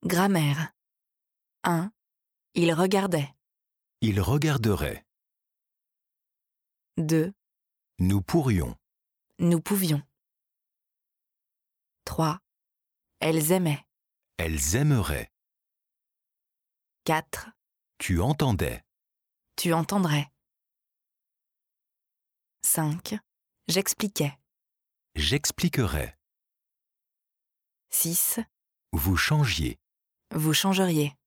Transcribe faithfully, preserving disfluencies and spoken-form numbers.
Grammaire. un. Il regardait. Il regarderait. deux. Nous pourrions. Nous pouvions. trois. Elles aimaient. Elles aimeraient. quatre. Tu entendais. Tu entendrais. cinq. J'expliquais. J'expliquerais. six. Vous changiez. Vous changeriez.